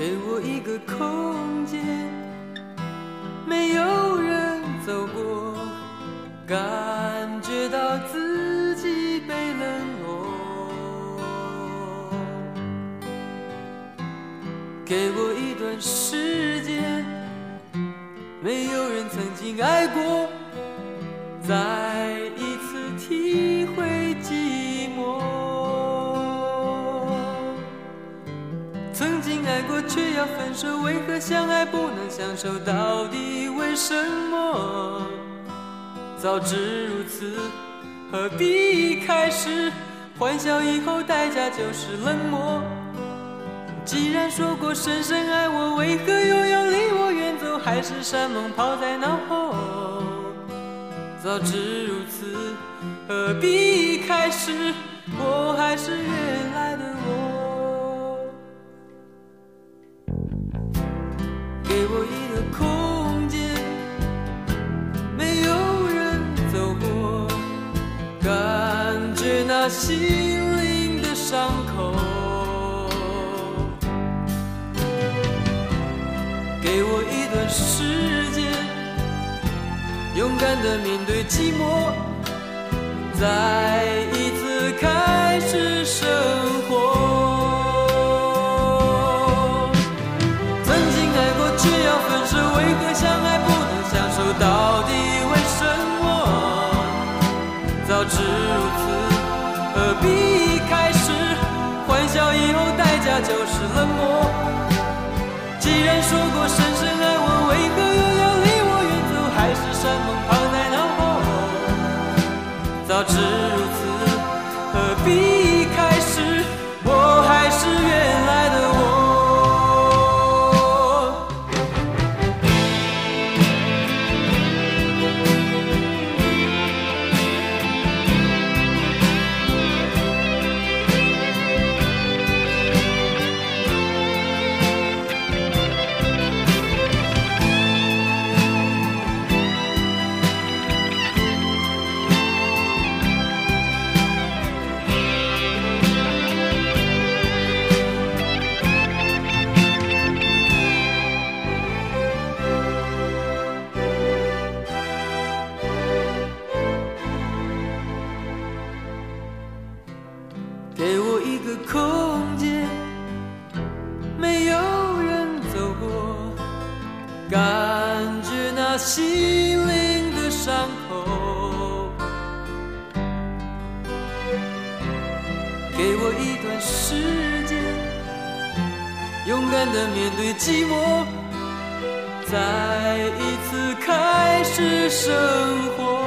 给我一个空间，没有人走过，感觉到自己被冷落。给我一段时间，没有人曾经爱过，再一次体会寂寞。曾经爱过却要分手，为何相爱不能相守？到底为什么？早知如此，何必开始？欢笑以后代价就是冷漠。既然说过深深爱我，为何又要离我远走？海誓山盟抛在脑后。早知如此，何必开始？我还是原来的我。给我一个空间，没有人走过，感觉那心灵的伤口。给我一段时间，勇敢地面对寂寞，再一次开始生活。曾经爱过却要分手，为何相爱不能相守？到底为什么？早知如此，何必开始？欢笑以后代价就是冷漠。既然说过深深爱我，为何又要离我远走？海誓山盟抛在脑后。早知如此，何必开始？我还是原来的我。给我一个空间，没有人走过，感觉那心灵的伤口。给我一段时间，勇敢地面对寂寞，再一次开始生活。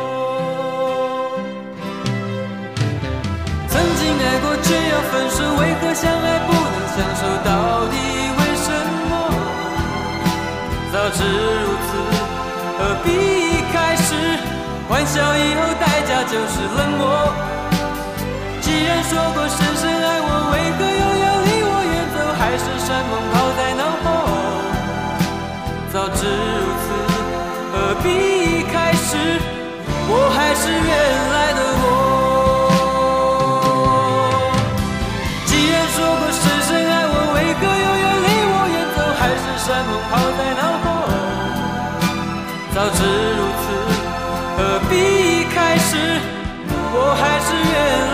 曾经爱过却要分手，为何相爱不能相守？到底为什么？早知如此，何必开始？欢笑以后代价就是冷漠。既然说过深深爱我，为何又要离我远走？海誓山盟抛在脑后。早知如此，何必开始？我还是原来的我。山盟抛在脑后，早知如此，何必开始？我还是原来